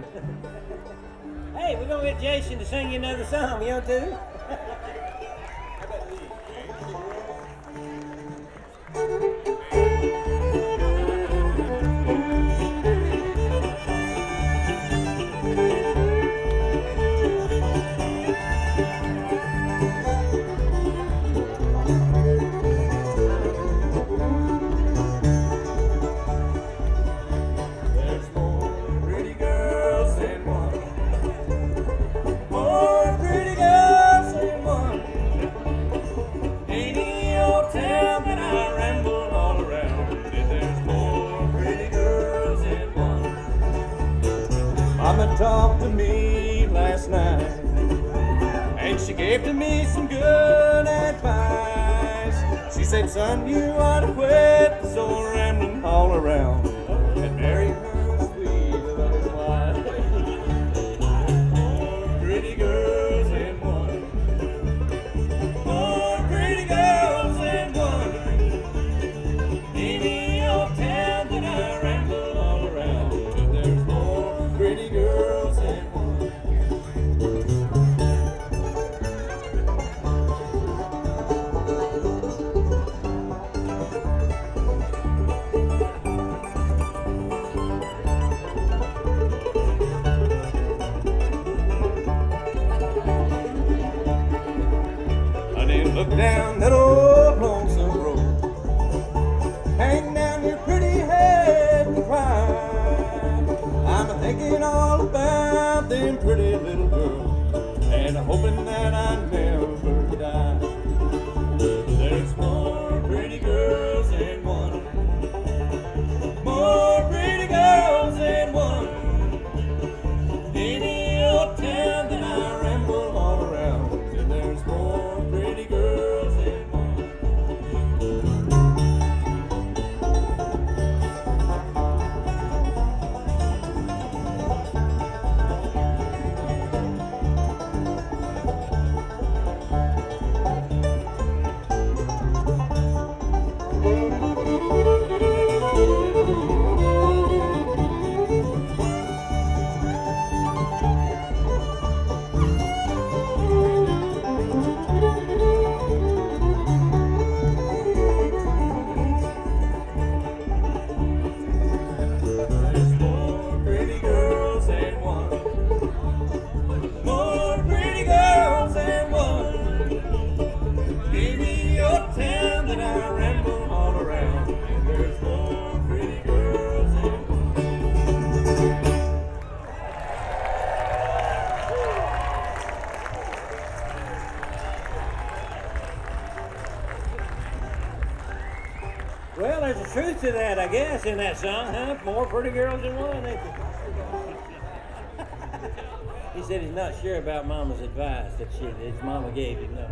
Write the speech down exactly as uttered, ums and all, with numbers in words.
Hey, we're gonna get Jason to sing you another song. You want to? Mama talked to me last night, and she gave to me some good advice. She said, son, you ought to quit this old rambling all around and marry her sweet loving wife. Four pretty girls and one, four pretty girls and one. Any old town that I ramble all around, and there's four pretty girls and one. I didn't look down that old lonesome road, hang down your pretty head and cry. I'm thinking all about them pretty little girls, and I'm hoping that I never die. There's more pretty girls than one, more pretty girls than one. Any old town that I ramble all around, and there's more pretty girls than one. There's more pretty girls than one, more pretty girls than one. Any old town that I ramble all around, and there's more pretty girls than one. Well, there's a truth to that, I guess, in that song, huh? More pretty girls than one. ain't there? He said he's not sure about Mama's advice that she, his mama gave him. No.